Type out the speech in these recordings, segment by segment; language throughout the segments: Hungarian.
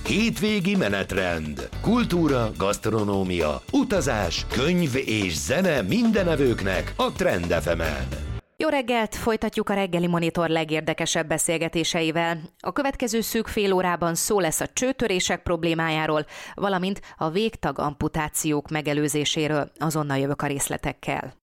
Hétvégi menetrend. Kultúra, gasztronómia, utazás, könyv és zene mindenevőknek a Trend FM-en. Jó reggelt! Folytatjuk a reggeli monitor legérdekesebb beszélgetéseivel. A következő szűk fél órában szó lesz a csőtörések problémájáról, valamint a végtag amputációk megelőzéséről. Azonnal jövök a részletekkel.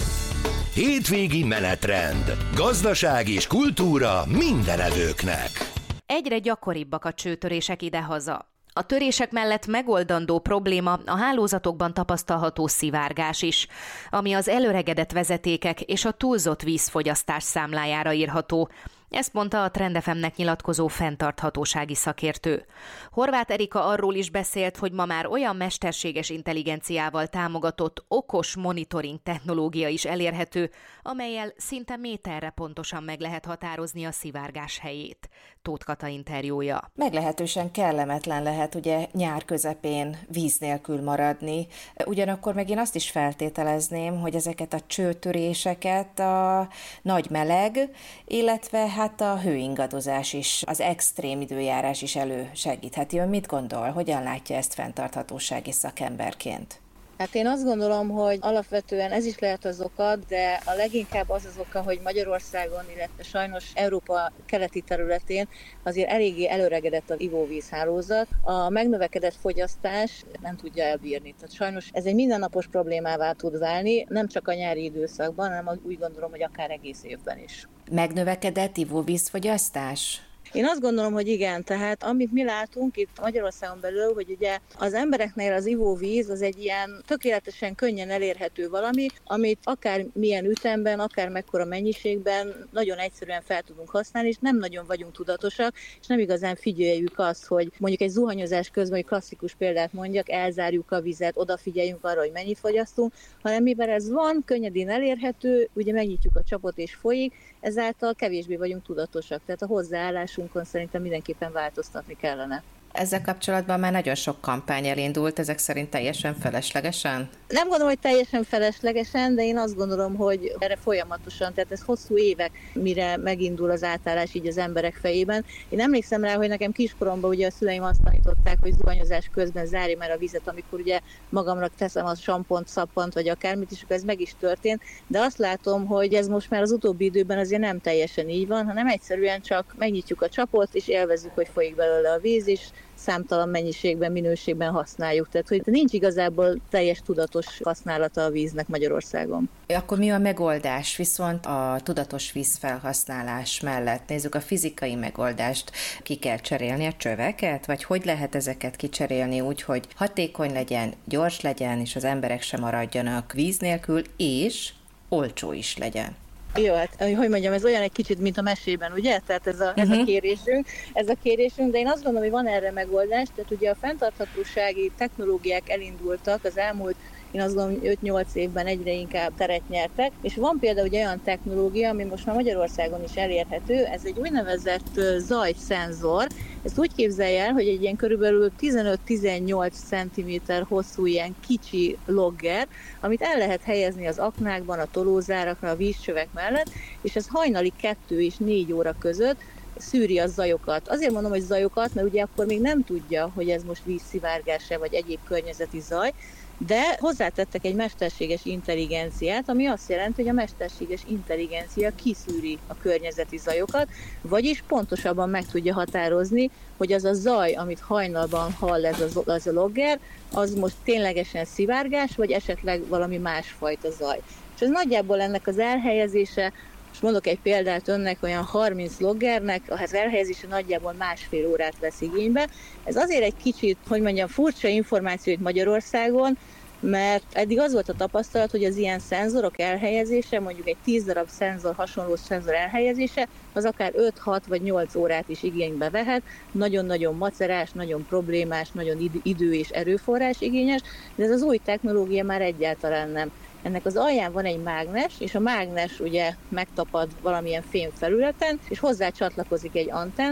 Hétvégi menetrend. Gazdaság és kultúra mindenevőknek. Egyre gyakoribbak a csőtörések idehaza. A törések mellett megoldandó probléma a hálózatokban tapasztalható szivárgás is, ami az elöregedett vezetékek és a túlzott vízfogyasztás számlájára írható. Ezt mondta a Trend FM-nek nyilatkozó fenntarthatósági szakértő. Horváth Erika arról is beszélt, hogy ma már olyan mesterséges intelligenciával támogatott okos monitoring technológia is elérhető, amellyel szinte méterre pontosan meg lehet határozni a szivárgás helyét. Tóth Kata interjúja. Meglehetősen kellemetlen lehet ugye nyár közepén víz nélkül maradni. Ugyanakkor meg én azt is feltételezném, hogy ezeket a csőtöréseket a nagy meleg, illetve hát a hőingadozás is, az extrém időjárás is elősegítheti. Ön mit gondol? Hogyan látja ezt fenntarthatósági szakemberként? Hát én azt gondolom, hogy alapvetően ez is lehet az oka, de a leginkább az oka, hogy Magyarországon, illetve sajnos Európa keleti területén azért eléggé előregedett az ivóvízhálózat. A megnövekedett fogyasztás nem tudja elbírni. Tehát sajnos ez egy mindennapos problémává tud válni, nem csak a nyári időszakban, hanem úgy gondolom, hogy akár egész évben is. Megnövekedett ivóvízfogyasztás? Én azt gondolom, hogy igen, tehát amit mi látunk itt Magyarországon belül, hogy ugye az embereknél az ivóvíz az egy ilyen tökéletesen könnyen elérhető valami, amit akár milyen ütemben, akár mekkora mennyiségben nagyon egyszerűen fel tudunk használni, és nem nagyon vagyunk tudatosak, és nem igazán figyeljük azt, hogy mondjuk egy zuhanyozás közben, egy klasszikus példát mondjak, elzárjuk a vizet, odafigyeljünk arra, hogy mennyit fogyasztunk, hanem mivel ez van, könnyedén elérhető, ugye megnyitjuk a csapot és folyik, ezáltal kevésbé vagyunk tudatosak, tehát a hozzáállásunkon szerintem mindenképpen változtatni kellene. Ezzel kapcsolatban már nagyon sok kampány elindult, ezek szerint teljesen feleslegesen? Nem gondolom, hogy teljesen feleslegesen, de én azt gondolom, hogy erre folyamatosan, tehát ez hosszú évek, mire megindul az átállás így az emberek fejében. Én emlékszem rá, hogy nekem kiskoromban ugye a szüleim azt tanították, hogy zuhanyozás közben zárjam el a vizet, amikor ugye magamra teszem a sampont, szappant vagy akármit, és akkor ez meg is történt, de azt látom, hogy ez most már az utóbbi időben azért nem teljesen így van, hanem egyszerűen csak megnyitjuk a csapot, és élvezzük, hogy folyik belőle a víz, és számtalan mennyiségben, minőségben használjuk. Tehát, hogy nincs igazából teljes tudatos használata a víznek Magyarországon. Akkor mi a megoldás? Viszont a tudatos vízfelhasználás mellett nézzük a fizikai megoldást. Ki kell cserélni a csöveket? Vagy hogy lehet ezeket kicserélni úgy, hogy hatékony legyen, gyors legyen, és az emberek sem maradjanak víz nélkül, és olcsó is legyen? Jó, hát, hogy mondjam, ez olyan egy kicsit, mint a mesében, ugye? Tehát ez a kérésünk, de én azt gondolom, hogy van erre megoldás, tehát ugye a fenntarthatósági technológiák elindultak az elmúlt, én azt gondolom, 5-8 évben egyre inkább teret nyertek, és van például egy olyan technológia, ami most már Magyarországon is elérhető, ez egy úgynevezett zajszenzor. Ezt úgy képzelj el, hogy egy ilyen körülbelül 15-18 cm hosszú ilyen kicsi logger, amit el lehet helyezni az aknákban, a tolózárakra, a vízcsövek mellett, és ez hajnali 2 és 4 óra között szűri a zajokat. Azért mondom, hogy zajokat, mert ugye akkor még nem tudja, hogy ez most vízszivárgás-e vagy egyéb környezeti zaj, de hozzátettek egy mesterséges intelligenciát, ami azt jelenti, hogy a mesterséges intelligencia kiszűri a környezeti zajokat, vagyis pontosabban meg tudja határozni, hogy az a zaj, amit hajnalban hall ez a logger, az most ténylegesen szivárgás, vagy esetleg valami másfajta zaj. És ez nagyjából ennek az elhelyezése, most mondok egy példát önnek, olyan 30 loggernek, az elhelyezése nagyjából 1,5 órát vesz igénybe. Ez azért egy kicsit, hogy mondjam, furcsa információ itt Magyarországon, mert eddig az volt a tapasztalat, hogy az ilyen szenzorok elhelyezése, mondjuk egy 10 darab szenzor, hasonló szenzor elhelyezése, az akár 5-6 vagy 8 órát is igénybe vehet, nagyon-nagyon macerás, nagyon problémás, nagyon idő és erőforrás igényes, de ez az új technológia már egyáltalán nem. Ennek az alján van egy mágnes, és a mágnes ugye megtapad valamilyen fém felületen, és hozzá csatlakozik egy antenna,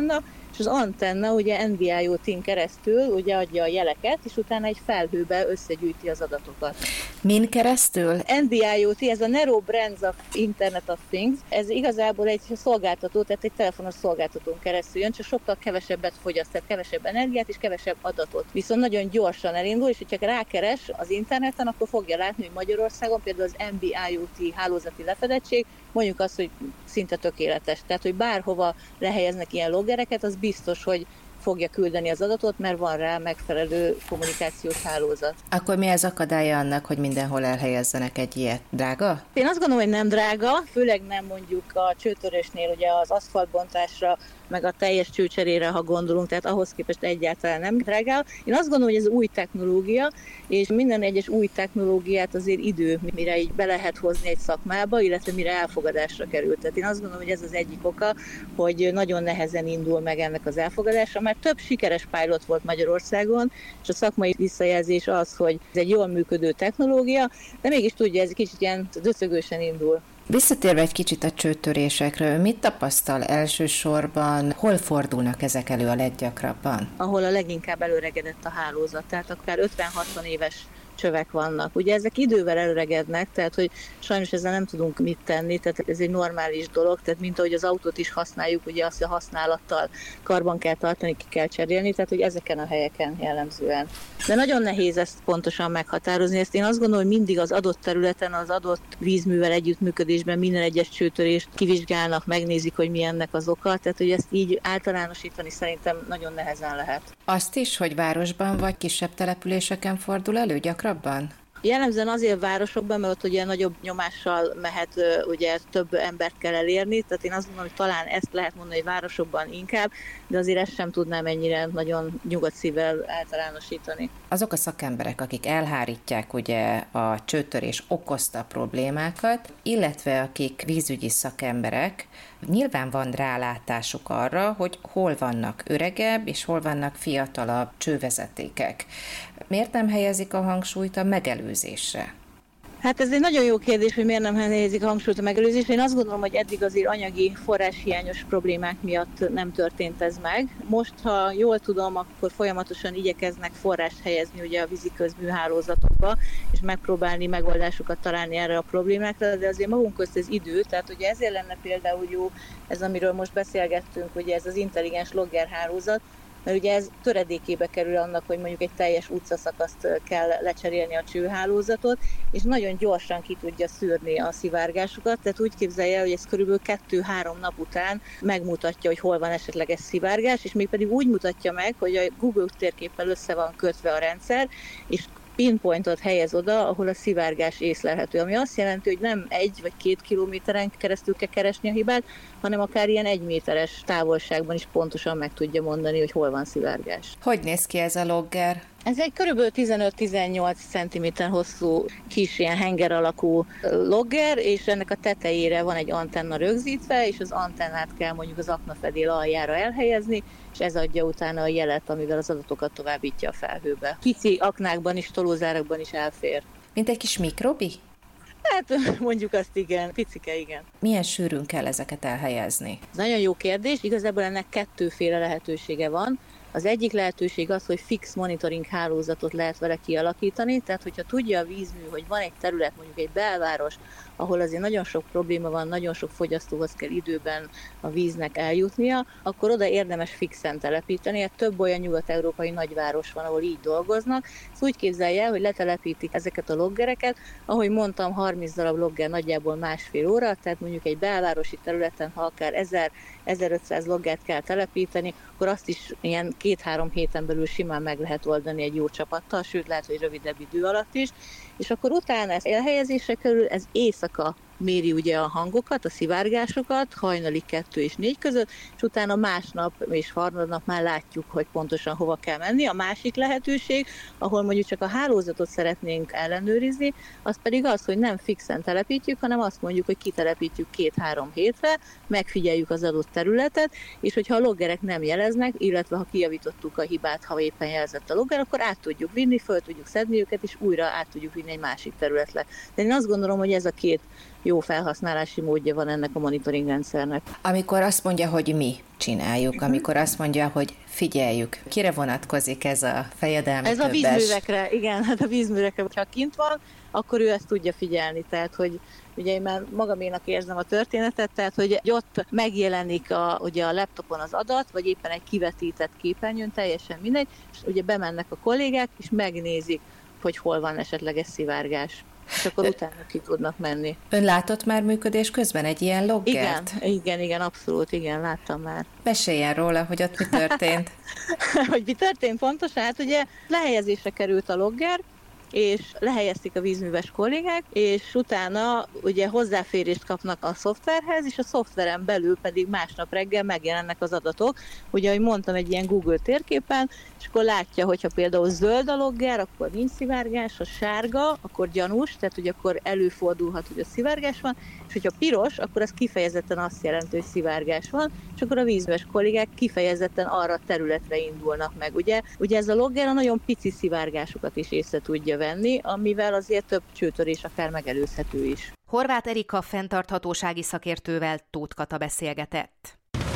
és az antenna ugye NB-IoT-n keresztül ugye adja a jeleket, és utána egy felhőbe összegyűjti az adatokat. Min keresztül? NB-IoT, ez a Narrow Brands of Internet of Things, ez igazából egy szolgáltató, tehát egy telefonos szolgáltatón keresztül jön, csak sokkal kevesebbet fogyaszt, tehát kevesebb energiát és kevesebb adatot. Viszont nagyon gyorsan elindul, és hogyha rákeres az interneten, akkor fogja látni, hogy Magyarországon például az NB-IoT hálózati lefedettség, mondjuk azt, hogy szinte tökéletes. Tehát, hogy bárhova lehelyeznek ilyen loggereket, az biztos, hogy fogja küldeni az adatot, mert van rá megfelelő kommunikációs hálózat. Akkor mi az akadálya annak, hogy mindenhol elhelyezzenek egy ilyet? Drága? Én azt gondolom, hogy nem drága, főleg nem mondjuk a csőtörésnél, ugye az aszfaltbontásra, meg a teljes csőcserére, ha gondolunk, tehát ahhoz képest egyáltalán nem drága. Én azt gondolom, hogy ez új technológia, és minden egyes új technológiát azért idő, mire így be lehet hozni egy szakmába, illetve mire elfogadásra került. Tehát én azt gondolom, hogy ez az egyik oka, hogy nagyon nehezen indul meg ennek az elfogadása, mert több sikeres pilot volt Magyarországon, és a szakmai visszajelzés az, hogy ez egy jól működő technológia, de mégis tudja, ez kicsit ilyen döcögősen indul. Visszatérve egy kicsit a csőtörésekről, mit tapasztal elsősorban, hol fordulnak ezek elő a leggyakrabban? Ahol a leginkább előregedett a hálózat, tehát akár 50-60 éves csövek vannak. Ugye ezek idővel előregednek, tehát hogy sajnos ezzel nem tudunk mit tenni, tehát ez egy normális dolog, tehát mint ahogy az autót is használjuk, ugye azt a használattal karban kell tartani, ki kell cserélni, tehát hogy ezeken a helyeken jellemzően. De nagyon nehéz ezt pontosan meghatározni, ezt én azt gondolom, hogy mindig az adott területen, az adott vízművel együttműködésben minden egyes csőtörést kivizsgálnak, megnézik, hogy mi ennek az oka, tehát hogy ezt így általánosítani szerintem nagyon nehezen lehet. Azt is, hogy városban vagy kisebb településeken fordul elő gyakrabban? Jellemzően azért városokban, mert ott ugye nagyobb nyomással mehet, ugye több embert kell elérni, tehát én azt gondolom, hogy talán ezt lehet mondani, hogy városokban inkább, de azért ezt sem tudnám ennyire nagyon nyugodt szívvel általánosítani. Azok a szakemberek, akik elhárítják ugye a csőtörés okozta problémákat, illetve akik vízügyi szakemberek, nyilván van rálátásuk arra, hogy hol vannak öregebb és hol vannak fiatalabb csővezetékek. Miért nem helyezik a hangsúlyt a megelőzésre? Hát ez egy nagyon jó kérdés, hogy miért nem helyezik a hangsúlyt a megelőzésre. Én azt gondolom, hogy eddig azért anyagi forráshiányos problémák miatt nem történt ez meg. Most, ha jól tudom, akkor folyamatosan igyekeznek forrást helyezni ugye a vízi közműhálózatokba, és megpróbálni megoldásokat találni erre a problémákra, de azért magunk közt ez idő, tehát ugye ezért lenne például jó ez, amiről most beszélgettünk, ugye ez az intelligens loggerhálózat, mert ugye ez töredékébe kerül annak, hogy mondjuk egy teljes utcaszakaszt kell lecserélni a csőhálózatot, és nagyon gyorsan ki tudja szűrni a szivárgásokat, tehát úgy képzelje, hogy ez körülbelül 2-3 nap után megmutatja, hogy hol van esetleges szivárgás, és még pedig úgy mutatja meg, hogy a Google térképpel össze van kötve a rendszer, és pinpointot helyez oda, ahol a szivárgás észlelhető, ami azt jelenti, hogy nem 1 vagy 2 kilométeren keresztül kell keresni a hibát, hanem akár ilyen 1 méteres távolságban is pontosan meg tudja mondani, hogy hol van szivárgás. Hogy néz ki ez a logger? Ez egy körülbelül 15-18 cm hosszú kis ilyen henger alakú logger, és ennek a tetejére van egy antenna rögzítve, és az antennát kell mondjuk az aknafedél aljára elhelyezni, és ez adja utána a jelet, amivel az adatokat továbbítja a felhőbe. Pici aknákban is, tolózárakban is elfér. Mint egy kis mikrobi? Hát mondjuk azt igen, picike igen. Milyen sűrűn kell ezeket elhelyezni? Ez nagyon jó kérdés, igazából ennek 2 lehetősége van. Az egyik lehetőség az, hogy fix monitoring hálózatot lehet vele kialakítani, tehát hogyha tudja a vízmű, hogy van egy terület, mondjuk egy belváros, ahol azért nagyon sok probléma van, nagyon sok fogyasztóhoz kell időben a víznek eljutnia, akkor oda érdemes fixen telepíteni. Hát több olyan nyugat-európai nagyváros van, ahol így dolgoznak. Ezt úgy képzelje el, hogy letelepítik ezeket a loggereket, ahogy mondtam, 30 darab logger nagyjából 1,5 óra, tehát mondjuk egy belvárosi területen, ha akár 1000-1500 loggert kell telepíteni, akkor azt is ilyen 2-3 héten belül simán meg lehet oldani egy jó csapattal, sőt lehet, hogy rövidebb idő alatt is. És akkor utána ez elhelyezésre kerül, ez éjszaka méri ugye a hangokat, a szivárgásokat, hajnali 2 és 4 között, és utána másnap és harmadnap már látjuk, hogy pontosan hova kell menni. A másik lehetőség, ahol mondjuk csak a hálózatot szeretnénk ellenőrizni, az pedig az, hogy nem fixen telepítjük, hanem azt mondjuk, hogy kitelepítjük 2-3 hétre, megfigyeljük az adott területet, és hogyha a loggerek nem jeleznek, illetve ha kijavítottuk a hibát, ha éppen jelzett a logger, akkor át tudjuk vinni, föl tudjuk szedni őket, és újra át tudjuk vinni egy másik területre. De én azt gondolom, hogy ez a 2 jó felhasználási módja van ennek a monitoring rendszernek. Amikor azt mondja, hogy mi csináljuk, amikor azt mondja, hogy figyeljük, kire vonatkozik ez a fejedelmi Ez többes? a vízművekre, igen, hát a vízművekre, hogyha kint van, akkor ő ezt tudja figyelni, tehát hogy ugye én már magaménak érzem a történetet, tehát hogy ott megjelenik ugye a laptopon az adat, vagy éppen egy kivetített képernyőn, teljesen mindegy, és ugye bemennek a kollégák, és megnézik, hogy hol van esetleges szivárgás. És akkor utána ki tudnak menni. Ön látott már működés közben egy ilyen loggert? Igen, abszolút, igen, láttam már. Meséljen róla, hogy ott mi történt. Hogy mi történt pontosan? Hát ugye lehelyezésre került a logger, és lehelyezték a vízműves kollégák, és utána ugye hozzáférést kapnak a szoftverhez, és a szoftveren belül pedig másnap reggel megjelennek az adatok. Ugye, ahogy mondtam, egy ilyen Google térképen, és akkor látja, hogyha például zöld a logger, akkor nincs szivárgás, ha sárga, akkor gyanús, tehát hogy akkor előfordulhat, hogy a szivárgás van, és hogyha piros, akkor az kifejezetten azt jelenti, hogy szivárgás van, és akkor a vízműves kollégák kifejezetten arra a területre indulnak meg. Ugye ez a logger a nagyon pici szivárgásokat is észre tudja venni, amivel azért több csőtörés akár megelőzhető is. Horváth Erika fenntarthatósági szakértővel Tóth Kata beszélgetett.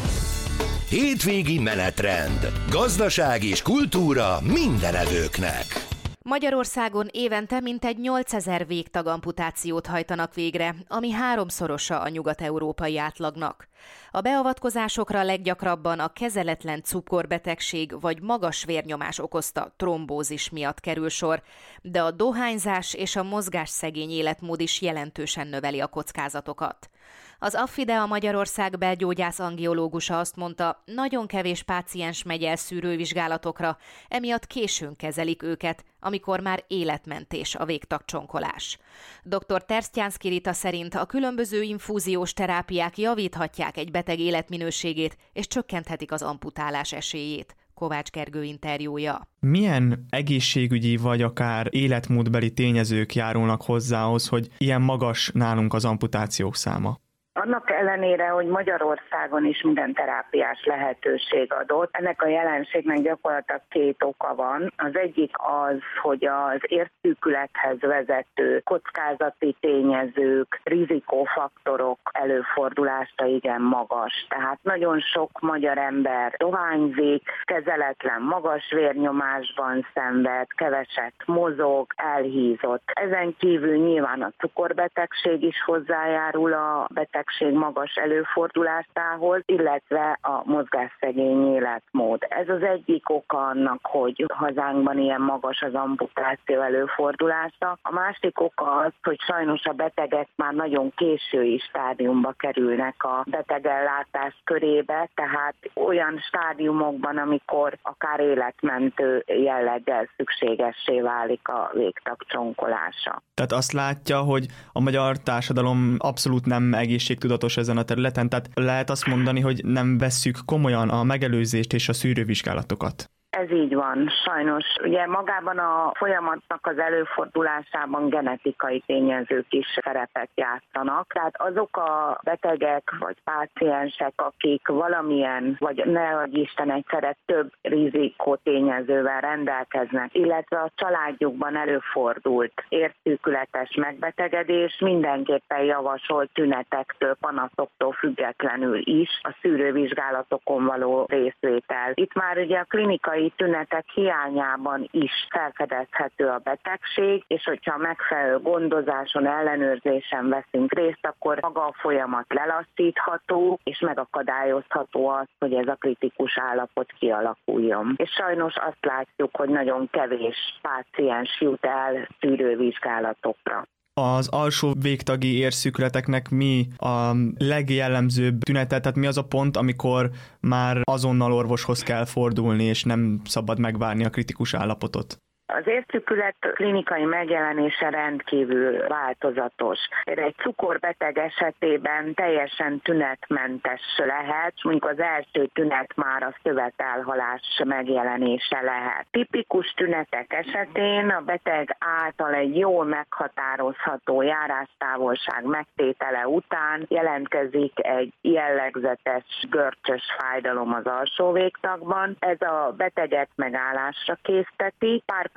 Hétvégi menetrend. Gazdaság és kultúra minden evőknek. Magyarországon évente mintegy 8000 végtag amputációt hajtanak végre, ami 3-szorosa a nyugat-európai átlagnak. A beavatkozásokra leggyakrabban a kezeletlen cukorbetegség vagy magas vérnyomás okozta trombózis miatt kerül sor, de a dohányzás és a mozgásszegény életmód is jelentősen növeli a kockázatokat. Az Affidea Magyarország belgyógyász angiológusa azt mondta, nagyon kevés páciens megy el szűrővizsgálatokra, emiatt későn kezelik őket, amikor már életmentés a végtagcsonkolás. Dr. Tersztyánszky Rita szerint a különböző infúziós terápiák javíthatják egy beteg életminőségét és csökkenthetik az amputálás esélyét. Kovács Gergő interjúja. Milyen egészségügyi vagy akár életmódbeli tényezők járulnak hozzához, hogy ilyen magas nálunk az amputációk száma? Annak ellenére, hogy Magyarországon is minden terápiás lehetőség adott, ennek a jelenségnek gyakorlatilag 2 oka van. Az egyik az, hogy az érszűkülethez vezető kockázati tényezők, rizikófaktorok előfordulása igen magas. Tehát nagyon sok magyar ember dohányzik, kezeletlen magas vérnyomásban szenved, keveset mozog, elhízott. Ezen kívül nyilván a cukorbetegség is hozzájárul a betegség magas előfordulásához, illetve a mozgásszegény életmód. Ez az egyik oka annak, hogy hazánkban ilyen magas az amputáció előfordulása. A másik oka az, hogy sajnos a betegek már nagyon késői stádiumba kerülnek a betegellátás körébe, tehát olyan stádiumokban, amikor akár életmentő jelleggel szükségessé válik a végtagcsonkolása. Tehát azt látja, hogy a magyar társadalom abszolút nem egészségtudatos ezen a területen, tehát lehet azt mondani, hogy nem vesszük komolyan a megelőzést és a szűrővizsgálatokat. Ez így van, sajnos. Ugye magában a folyamatnak az előfordulásában genetikai tényezők is szerepet játszanak. Tehát azok a betegek vagy páciensek, akik valamilyen, vagy nehogy Isten egyszerre több rizikótényezővel rendelkeznek, illetve a családjukban előfordult érszűkületes megbetegedés, mindenképpen javasolt tünetektől, panaszoktól függetlenül is a szűrővizsgálatokon való részvétel. Itt már ugye a klinikai tünetek hiányában is felfedezhető a betegség, és hogyha megfelelő gondozáson, ellenőrzésen veszünk részt, akkor maga a folyamat lelassítható, és megakadályozható az, hogy ez a kritikus állapot kialakuljon. És sajnos azt látjuk, hogy nagyon kevés páciens jut el szűrővizsgálatokra. Az alsó végtagi érszűkületeknek mi a legjellemzőbb tünete, tehát mi az a pont, amikor már azonnal orvoshoz kell fordulni, és nem szabad megvárni a kritikus állapotot? Az érszűkület klinikai megjelenése rendkívül változatos. Egy cukorbeteg esetében teljesen tünetmentes lehet, mondjuk az első tünet már a szövetelhalás megjelenése lehet. Tipikus tünetek esetén a beteg által egy jól meghatározható járástávolság megtétele után jelentkezik egy jellegzetes görcsös fájdalom az alsó végtagban. Ez a beteget megállásra készteti, pár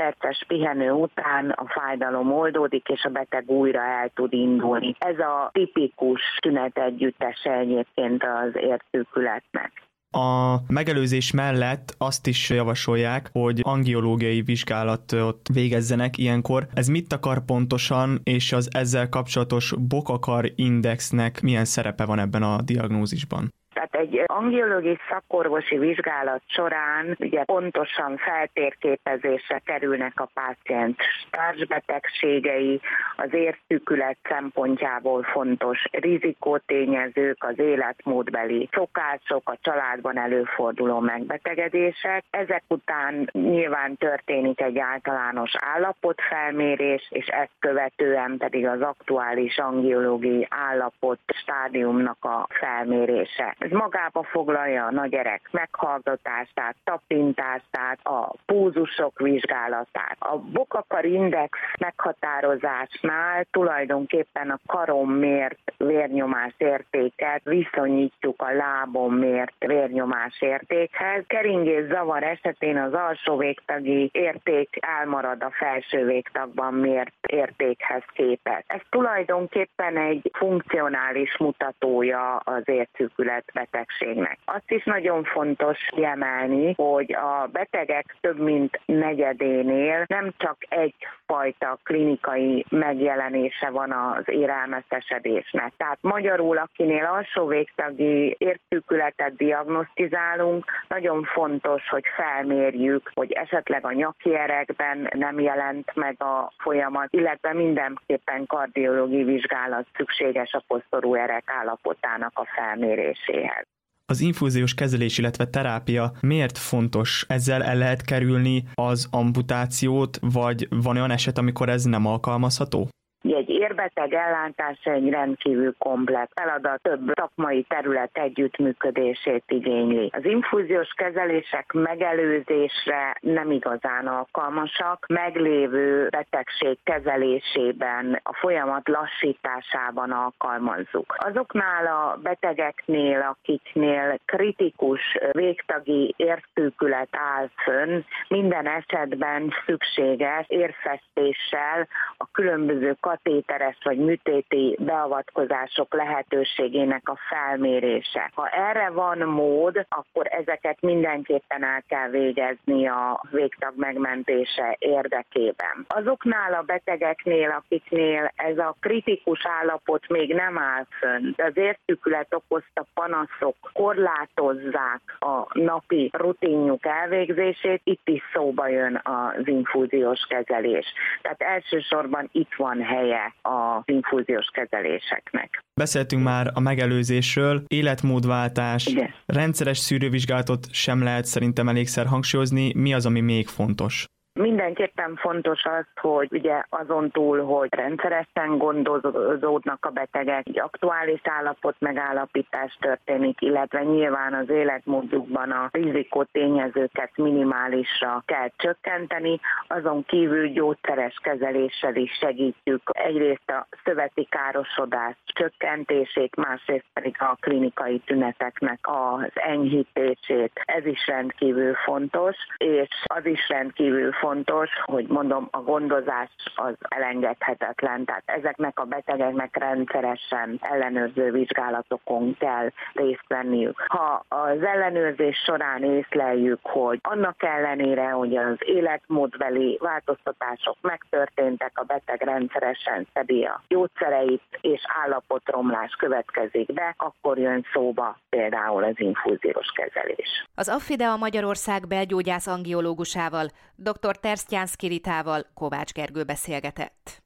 perces pihenő után a fájdalom oldódik, és a beteg újra el tud indulni. Ez a tipikus tünetegyüttese egyébként az érszűkületnek. A megelőzés mellett azt is javasolják, hogy angiológiai vizsgálatot végezzenek ilyenkor. Ez mit akar pontosan, és az ezzel kapcsolatos Bock-Akar indexnek milyen szerepe van ebben a diagnózisban? Tehát egy angiológiai szakorvosi vizsgálat során ugye pontosan feltérképezésre kerülnek a páciens társbetegségei, az érszűkület szempontjából fontos rizikótényezők, az életmódbeli szokások, a családban előforduló megbetegedések. Ezek után nyilván történik egy általános állapotfelmérés, és ezt követően pedig az aktuális angiológiai állapot stádiumnak a felmérése. Ez magába foglalja a nagyerek meghallgatását, tapintását, a púzusok vizsgálatát. A Bock-Akar index meghatározásnál tulajdonképpen a karon mért vérnyomás értéket viszonyítjuk a lábon mért vérnyomás értékhez. Keringés zavar esetén az alsó végtagi érték elmarad a felső végtagban mért értékhez képest. Ez tulajdonképpen egy funkcionális mutatója az érszűkület betegségnek. Azt is nagyon fontos kiemelni, hogy a betegek több mint negyedénél nem csak egyfajta klinikai megjelenése van az érelmeszesedésnek. Tehát magyarul, akinél alsó végtagi érszűkületet diagnosztizálunk, nagyon fontos, hogy felmérjük, hogy esetleg a nyaki erekben nem jelent meg a folyamat, illetve mindenképpen kardiológiai vizsgálat szükséges a koszorú erek állapotának a felméréséhez. Az infúziós kezelés, illetve terápia miért fontos? Ezzel el lehet kerülni az amputációt, vagy van olyan eset, amikor ez nem alkalmazható? Egy érbeteg ellátása egy rendkívül komplex feladat, több szakmai terület együttműködését igényli. Az infúziós kezelések megelőzésre nem igazán alkalmasak, meglévő betegség kezelésében, a folyamat lassításában alkalmazzuk. Azoknál a betegeknél, akiknél kritikus végtagi érszűkület áll fönn, minden esetben szükséges érfestéssel a különböző katéteres vagy műtéti beavatkozások lehetőségének a felmérése. Ha erre van mód, akkor ezeket mindenképpen el kell végezni a végtag megmentése érdekében. Azoknál a betegeknél, akiknél ez a kritikus állapot még nem áll fönn, de az érszűkület okozta panaszok korlátozzák a napi rutinjuk elvégzését, itt is szóba jön az infúziós kezelés. Tehát elsősorban itt van helye az infúziós kezeléseknek. Beszéltünk már a megelőzésről, életmódváltás, igen. Rendszeres szűrővizsgálatot sem lehet szerintem elégszer hangsúlyozni. Mi az, ami még fontos? Mindenképpen fontos az, hogy ugye azon túl, hogy rendszeresen gondozódnak a betegek, egy aktuális állapot megállapítás történik, illetve nyilván az életmódjukban a rizikótényezőket minimálisra kell csökkenteni, azon kívül gyógyszeres kezeléssel is segítjük egyrészt a szöveti károsodás csökkentését, másrészt pedig a klinikai tüneteknek az enyhítését. Ez is rendkívül fontos, és az is rendkívül fontos, hogy mondom, a gondozás az elengedhetetlen, tehát ezeknek a betegeknek rendszeresen ellenőrző vizsgálatokon kell részt venniük. Ha az ellenőrzés során észleljük, hogy annak ellenére, hogy az életmódbeli változtatások megtörténtek, a beteg rendszeresen szedi a gyógyszereit, és állapotromlás következik be, akkor jön szóba például az infúziós kezelés. Az Affidea Magyarország belgyógyász angiológusával, dr. Tersztyánszky Ritával Kovács Gergő beszélgetett.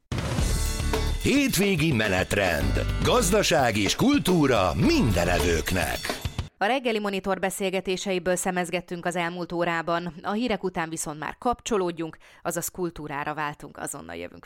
Hétvégi menetrend. Gazdaság és kultúra mindenevőknek. A reggeli monitor beszélgetéseiből szemezgettünk az elmúlt órában, a hírek után viszont már kapcsolódjunk, azaz kultúrára váltunk, azonnal jövünk.